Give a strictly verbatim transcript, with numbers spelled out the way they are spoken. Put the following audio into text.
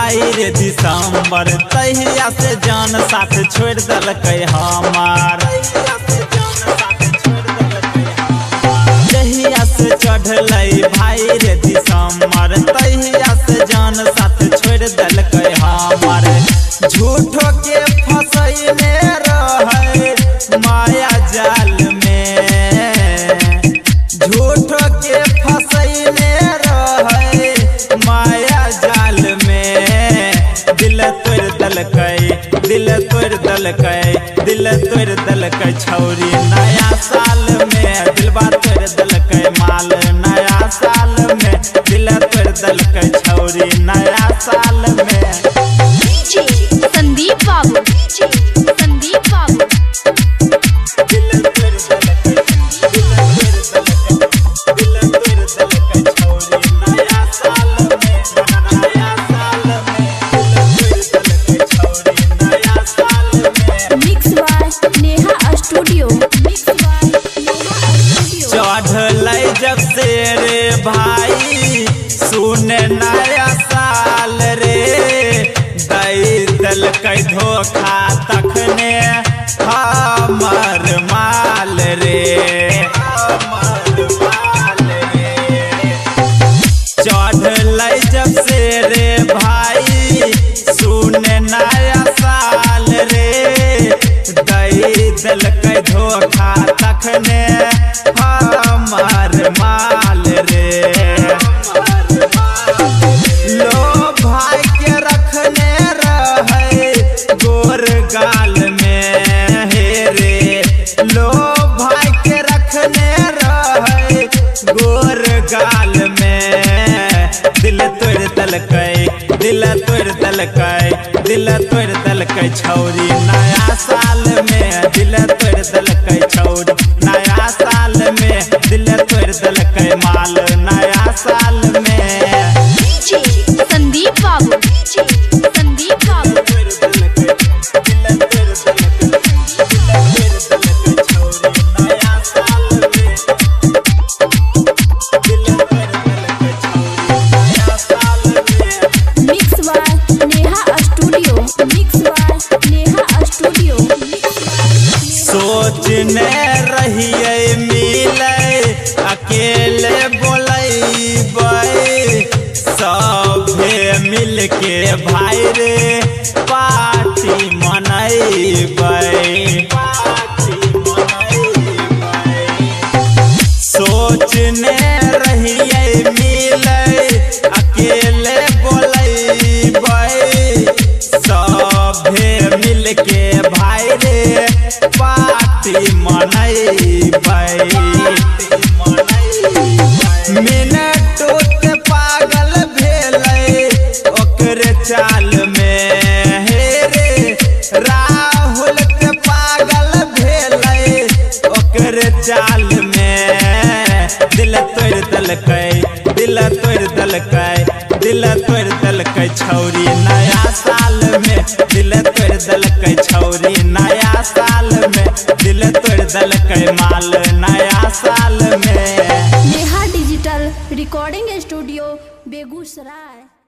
भाई रे दिसंबर तहिया से जान साथ छोड़ दलकै हमार। जहिया से चढ़लै भाई रे दिसंबर तहिया से जान साथ छोड़ दलकै हमार। झूठो के फसैले रहै माया जाल में, झूठो के फसैले रहै माया जाल में। दिल तोड़ दलकै दिल तोड़ दलकै दिल तोड़ दलकै छौरी नया साल में। दिलबा तोड़ दलकै माल नया साल में। दिल तोड़ दलकै छौरी नया साल में। डीजे संदीप बाबू डीजे संदीप बाबू दिल तोड़ दलकै दिल तोड़ दलकै दिल तोड़ दलकै छौरी नया साल में नया साल में। दिल तोड़ दलकै छौरी नया साल में। Mix by Neha studio mix by Neha studio. चढ़लै जब से रे भाई सुन नया साल रे, दै दलकै धोखा तखने हमर माल रे हमर माल रे। चढ़लै जब से रे भाई सुन नया साल रे, दै दलकै धोखा तखने हमर माल रे। लो भाई के रखने रहै गोर गाल में हे रे, लो भाई के रखने रहै गोर गाल में। दिल तोड़ दलकै दिल तोड़ दलकै दिल तोड़ दलकै छौरी नया साल में। दिल तोड़ दलकै छौरी नया साल में। दिल तोड़ दलकै माल नया साल में। डीजे संदीप बाबू डीजे संदीप बाबू दिल तोड़ दलकै दिल तोड़ दलकै दिल तोड़ दलकै छौरी नया साल में। दिल तोड़ दलकै छौरी नया साल में। Mix by Neha studio mix by Neha studio. सोचने रहिए मिले अकेले बोलैबै, सभे मिल के भाई रे पार्टी मनैबै पार्टी मनैबै। सोचने रहिए मिले अकेले बोलैबै, सभे मिल के भाई रे पार्टी मनैबै। मिनटो के पागल भेलै ओकरे चाल में हे रे, राहुल के पागल भेलै ओकरे चाल में। दिल तोड़ दलकै दिल तोड़ दलकै दिल तोड़ दलकै छौरी नया साल में। दिल तोड़ दलकै छौरी नया साल में। दिल तोड़ दलकै माल नया साल में। Neha digital recording studio Begusarai.